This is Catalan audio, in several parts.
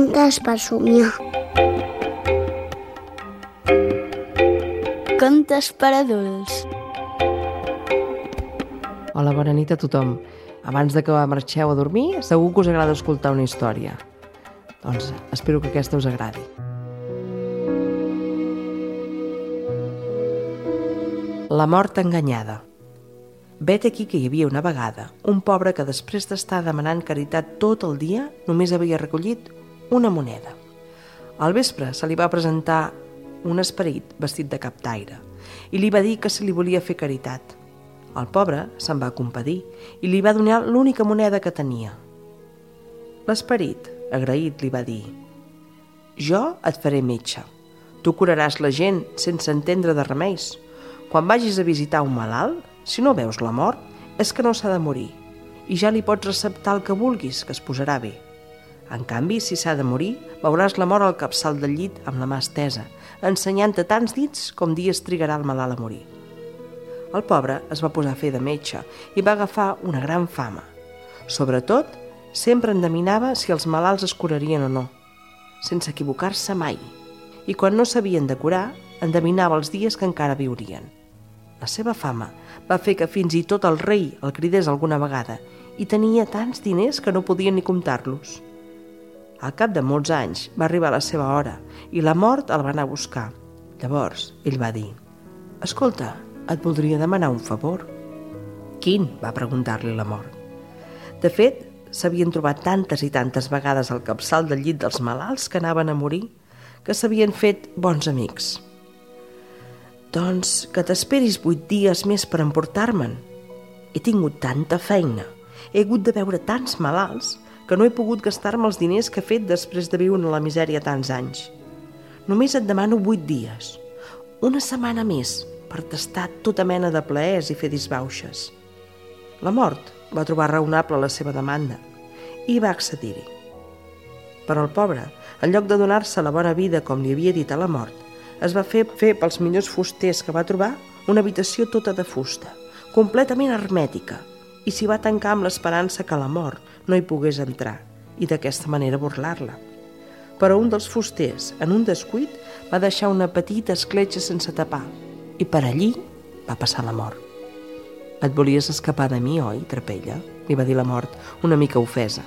Contes per somiar. Contes per adults. Hola, bona nit a tothom. Abans de que marxeu a dormir, segur que us agrada escoltar una història. Doncs espero que aquesta us agradi. La mort enganyada. Vet aquí que hi havia una vegada un pobre que després d'estar demanant caritat tot el dia només havia recollit una moneda. Al vespre se li va presentar un esperit vestit de captaire i li va dir que se li volia fer caritat. El pobre se'n va compadir i li va donar l'única moneda que tenia. L'esperit, agraït, li va dir: «Jo et faré metge. Tu curaràs la gent sense entendre de remeis. Quan vagis a visitar un malalt, si no veus la mort, és que no s'ha de morir, i ja li pots receptar el que vulguis, que es posarà bé. En canvi, si s'ha de morir, veuràs la mort al capçal del llit amb la mà estesa, ensenyant-te tants dits com dies trigarà el malalt a morir». El pobre es va posar a fer de metge i va agafar una gran fama. Sobretot, sempre endevinava si els malalts es curarien o no, sense equivocar-se mai. I quan no s'havien de curar, endevinava els dies que encara viurien. La seva fama va fer que fins i tot el rei el cridés alguna vegada i tenia tants diners que no podien ni comptar-los. Al cap de molts anys va arribar la seva hora i la mort el va anar a buscar. Llavors ell va dir: «Escolta, et voldria demanar un favor». «Quin?», va preguntar-li la mort. De fet, s'havien trobat tantes i tantes vegades al capçal del llit dels malalts que anaven a morir que s'havien fet bons amics. «Doncs que t'esperis 8 dies més per emportar-me'n. He tingut tanta feina, he hagut de veure tants malalts que no he pogut gastar-me els diners que he fet després de viure en la misèria tants anys. Només et demano 8 dies, una setmana més, per tastar tota mena de plaers i fer disbauxes». La mort va trobar raonable la seva demanda i va accedir-hi. Però el pobre, en lloc de donar-se la bona vida com li havia dit a la mort, es va fer pels millors fusters que va trobar una habitació tota de fusta, completament hermètica, i s'hi va tancar amb l'esperança que la mort no hi pogués entrar i d'aquesta manera burlar-la. Però un dels fusters, en un descuit, va deixar una petita escletxa sense tapar i per allí va passar la mort. «Et volies escapar de mi, oi, trapella?», li va dir la mort, una mica ofesa.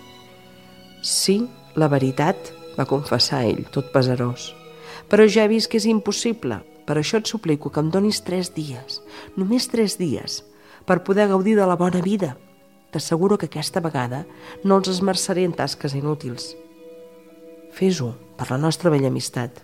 «Sí, la veritat», va confessar ell, tot pesarós. «Però ja he vist que és impossible. Per això et suplico que em donis 3 dies, només 3 dies, per poder gaudir de la bona vida. T'asseguro que aquesta vegada no els esmerçaré en tasques inútils. Fes-ho per la nostra vella amistat».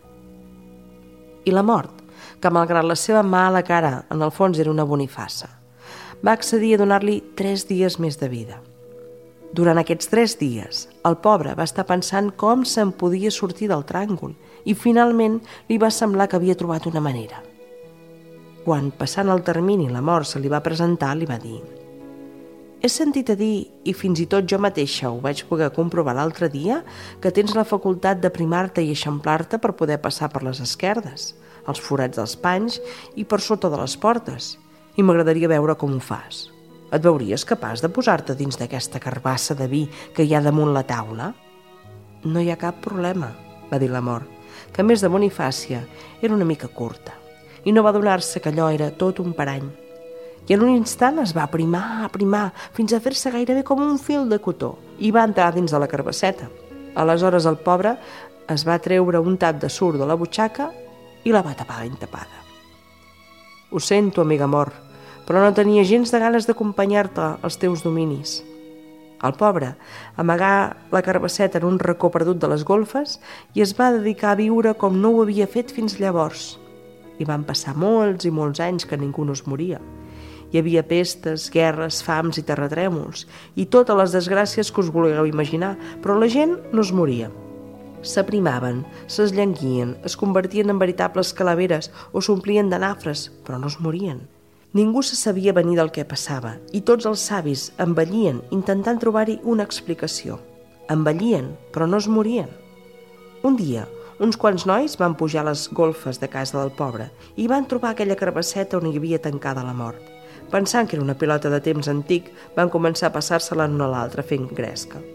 I la mort, que malgrat la seva mala cara, en el fons era una bonifassa, va accedir a donar-li 3 dies més de vida. Durant aquests 3 dies, el pobre va estar pensant com se'n podia sortir del tràngol i finalment li va semblar que havia trobat una manera. Quan, passant el termini, la mort se li va presentar, li va dir: «He sentit a dir, i fins i tot jo mateixa ho vaig poder comprovar l'altre dia, que tens la facultat d'aprimar-te i eixamplar-te per poder passar per les esquerdes, els forats dels panys i per sota de les portes, i m'agradaria veure com ho fas. Et veuries capaç de posar-te dins d'aquesta carbassa de vi que hi ha damunt la taula?» «No hi ha cap problema», va dir la mort, que a més de Bonifàcia era una mica curta, i no va adonar-se que allò era tot un parany. I en un instant es va aprimar, fins a fer-se gairebé com un fil de cotó, i va entrar dins de la carbasseta. Aleshores el pobre es va treure un tap de suro de la butxaca i la va tapar ben tapada. «Ho sento, amiga mort, però no tenia gens de ganes d'acompanyar-te als teus dominis». El pobre amagà la carbasseta en un racó perdut de les golfes i es va dedicar a viure com no ho havia fet fins llavors. I van passar molts i molts anys que ningú no es moria. Hi havia pestes, guerres, fams i terratrèmols i totes les desgràcies que us vulgueu imaginar, però la gent no es moria. S'aprimaven, s'esllanguien, es convertien en veritables calaveres o s'omplien de nafres, però no es morien. Ningú se sabia venir del que passava i tots els savis envellien intentant trobar-hi una explicació. Envellien, però no es morien. Un dia, uns quants nois van pujar a les golfes de casa del pobre i van trobar aquella carbasseta on hi havia tancada la mort. Pensant que era una pilota de temps antic, van començar a passar-se-la l'un a l'altre fent gresca.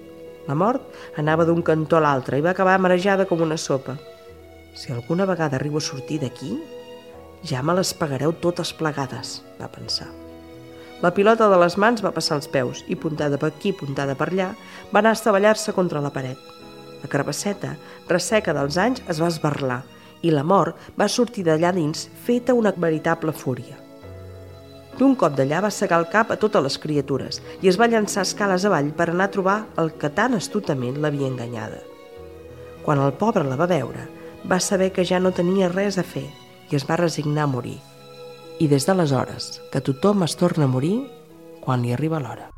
La mort anava d'un cantó a l'altre i va acabar marejada com una sopa. Si alguna vegada arribo a sortir d'aquí, ja me les pagareu totes plegades, va pensar. La pilota de les mans va passar als peus i, puntada per aquí, puntada per allà, va anar a estavellar-se contra la paret. La carabasseta, resseca dels anys, es va esberlar i la mort va sortir d'allà dins feta una veritable fúria. D'un cop d'allà va segar el cap a totes les criatures i es va llançar escales avall per anar a trobar el que tan astutament l'havia enganyada. Quan el pobre la va veure, va saber que ja no tenia res a fer i es va resignar a morir. I des d'aleshores que tothom es torna a morir quan li arriba l'hora.